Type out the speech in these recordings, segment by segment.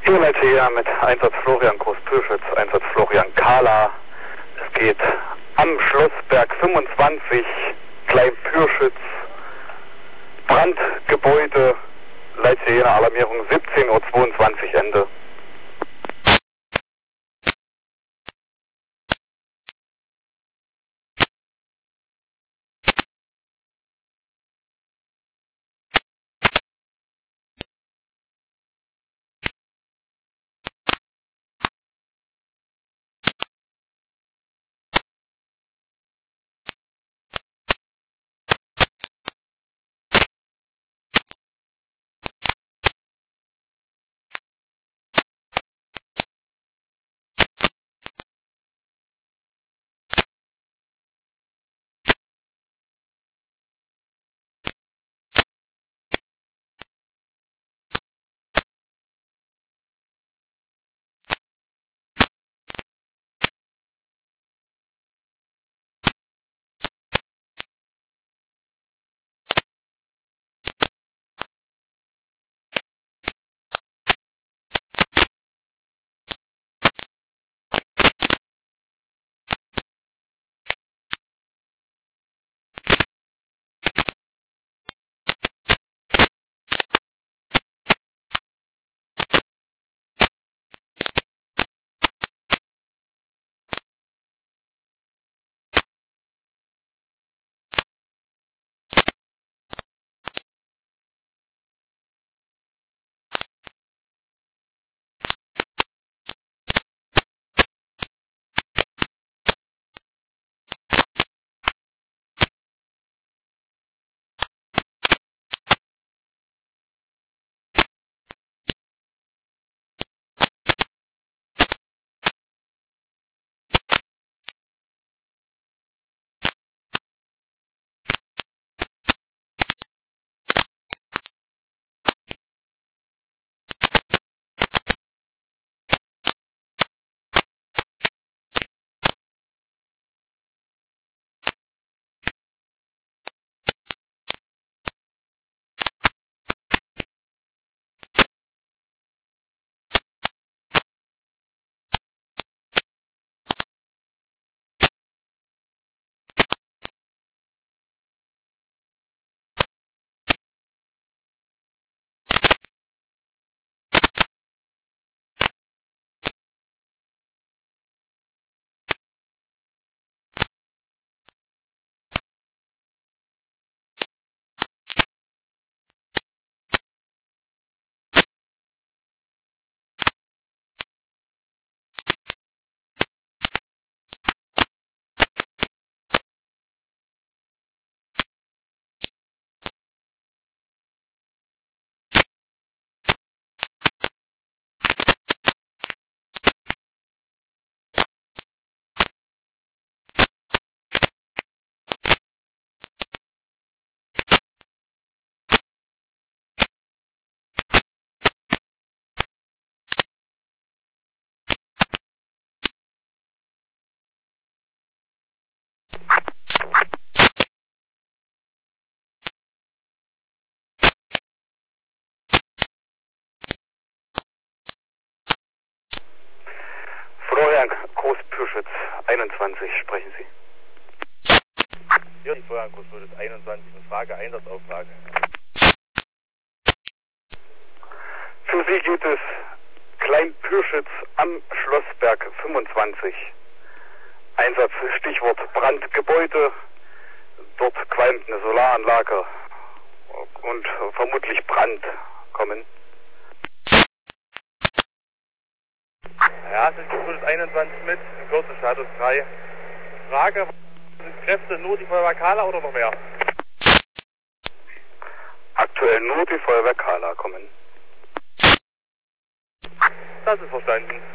Leute hier mit Einsatz Florian Groß-Pürschütz, Einsatz Florian Kahler. Es geht am Schlossberg 25, Klein-Pürschütz, Brandgebäude, Leitzirener Alarmierung 17:22 Uhr Ende. Florian Groß-Pürschütz, 21, sprechen Sie. Hier ist Florian Groß-Pürschütz, 21, eine Frage, Einsatzauftrag. Für Sie geht es Klein-Pürschütz am Schlossberg 25. Einsatz, Stichwort Brandgebäude. Dort qualmt eine Solaranlage und vermutlich Brand kommen. Ja, es ist Groß-Pürschütz 21 mit, in Kürze Status 3. Frage, sind Kräfte nur die Feuerwehr Kahler oder noch mehr? Aktuell nur die Feuerwehr Kahler kommen. Das ist verstanden.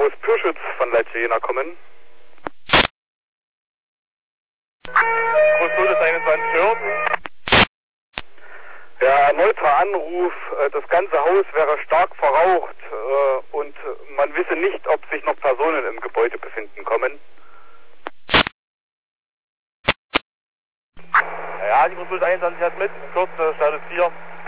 Großpürschütz von Leitsch Jena kommen. Großpürschütz 21 hört. Ja, erneuter Anruf, das ganze Haus wäre stark verraucht und man wisse nicht, ob sich noch Personen im Gebäude befinden kommen. Ja, die Großpürschütz 21 hat mit, kurz, Status 4.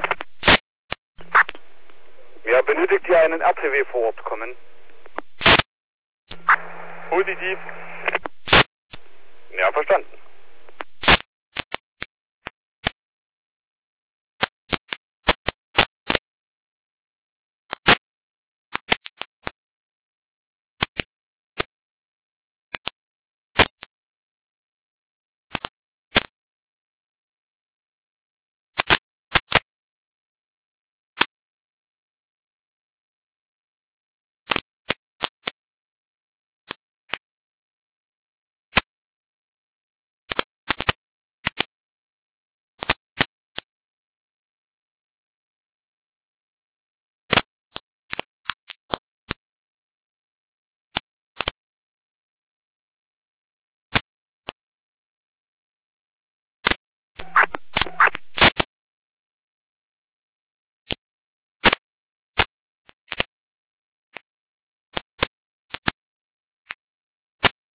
Ja, benötigt ihr einen RTW vor Ort kommen? Positiv. Ja, verstanden.